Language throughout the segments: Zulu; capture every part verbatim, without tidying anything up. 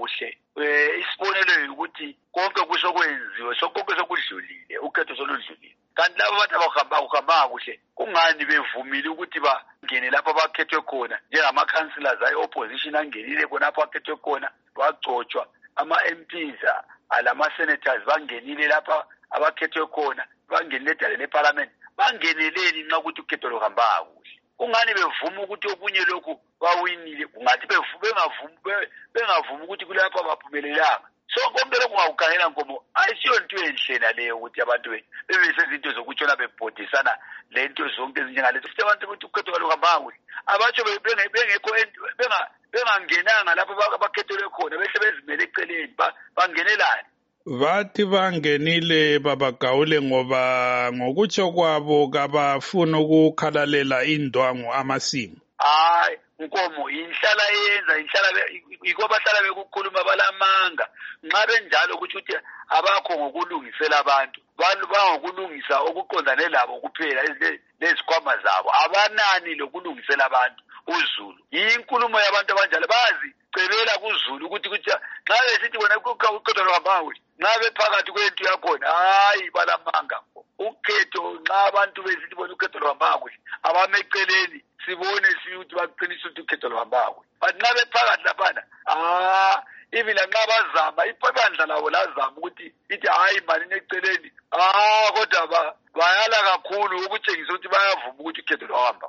kuhle eh isibonelo ukuthi konke kusokwenziwe sokonke sokudlulile ukhetho soludlulile kanti labo bathi abahamba ukuhamba kuhle kungani bevumile ukuthi bangene lapha bakhethwe khona njengama councillors ayi opposition angenile khona lapha bakhethwe khona bagcotshwa ama M Ps alama senators bangenile lapha abakhethwe khona bangenile edale leparliament bangeneleni nxa ukuthi ukhetho luhamba kuhle ungani bevuma ukuthi obunye lokhu bawinile kungathi bengavumi bengavuma ukuthi kulapha baphumelelanga so konke lokhu ngawukhangela ngomo ayisiyo into enhle naleyo ukuthi abantu bebese izinto zokutshona bebhodisana lento zonke ezinjengalezo futhi abantu ukuthi ukhetho luhamba kuhle abatsho bengekho benga bengangenanga lapho abakhethelwe khona behle bezimele eceleni bangenelani bathi bangenile babagawule ngoba ngokutsho kwabo kabafuna ukukhalalela indwangu amasimu hayi nkomo inhlala yenza inhlala yiko bahlala bekukhuluma balamanga nxa benjalo ukuthi uthi abakho ngokulungisela abantu abantu bangokulungisa okuqondane labo kuphela lezikhwama zabo abanani lokulungisela abantu uZulu inkulumo yabantu abanjalo bazi cebela kuZulu ukuthi kuthi nxa besithi bona ukhetho lwabangwe nxa bephakathi kwento yakhona hayi balamanga ukhetho nxa abantu besithi bona ukhetho lwabangwe abameceleni sibone sithi baqinisa ukuthi ukhetho lwabangwe but nxa bephakathi laphana ah even nxa bazama ibandla labo lazama ukuthi ithi hayi mani neceleni ah kodwa bayala kakhulu ukutshengisa ukuthi bayavuma ukuthi ukhetho lwahamba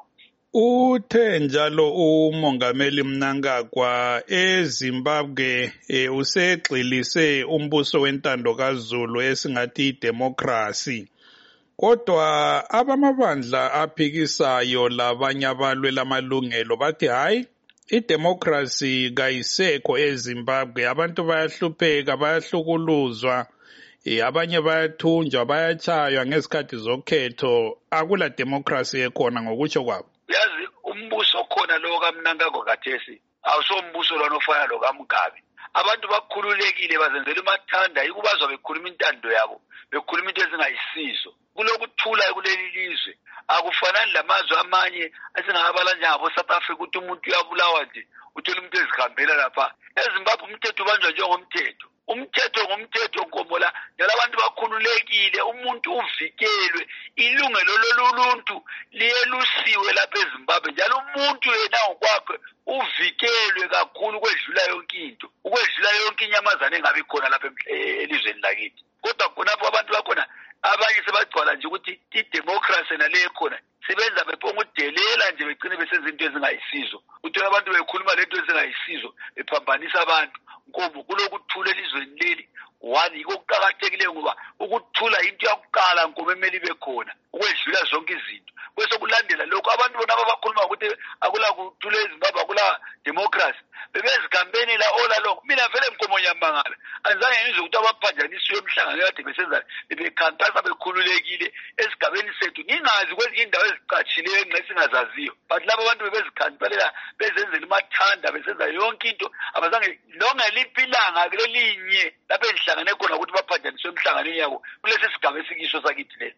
uthe njalo umongameli Mnangagwa eZimbabwe e, usegxilise umbuso wentando kaZulu esingathi idemocracy kodwa abamabandla aphikisayo labanye abalwela amalungelo bathi hayi idemocracy kayisekho eZimbabwe abantu bayahlupheka bayahlukuluzwa e, abanye bayathunjwa bayachaywa ngesikhathi zokhetho akula democracy ekhona ngokutsho kwabo yazi umbuso khona lo kaMnangagwa kathesi awusombuso lwana ofana lo kaMugabe abantu bakhululekile bazenzela umathanda ikubazwa bekhuluma intando yabo bekhuluma into ezingayisizo kulokuthula kuleli lizwe akufanani lamazwe amanye asingabala njengabo South Africa ukuthi umuntu uyabulawa nje uthola umuntu ezihambela lapha eZimbabwe umthetho ubanjwa njengomthetho umthetho ngomthetho nkomola njalo abantu bakhululekile umuntu uvikelwe ilungelo loluntu liyelusiwe lapha eZimbabwe njalo umuntu yena ngokwakhe uvikelwe kakhulu kwedlula yonke into ukwedlula yonke inyamazana engabe khona lapha elizweni lakithi kodwa khonapho abantu bakhona abanye sebagcwala nje ukuthi idemocracy nale khona sebenza bephonga udelela nje begcine besezinto ezingayisizo uthola abantu bekhuluma lento ezingayisizo bephambanisa abantu nkomo kulokuthula elizweni leli one yiko kuqhakathekile ngoba ukuthula into yakuqala nkomo emeli bekhona ukwedlula zonke izinto bese kulandela lokho abantu bona abakhuluma ukuthi akula kuthula eZimbabwe akula democracy bebezigambeni la ola lokho mina vele nkomo nyamangala anzange ngizwe ukuthi abaphanjaniswe emhlangano kade besenza bebekhankasa bekhululekile esigabeni sethu ngingazi kwezinye indawo ezicatshileyo nxa singazaziyo but labo abantu bebezikhankalela bezenzela umathanda besenza yonke into abazange lonke liphilanga kulelinye lapho enhlangane khona ukuthi baphanjaniswe emhlanganweni yabo kulesi sigaba esikisho sakithi le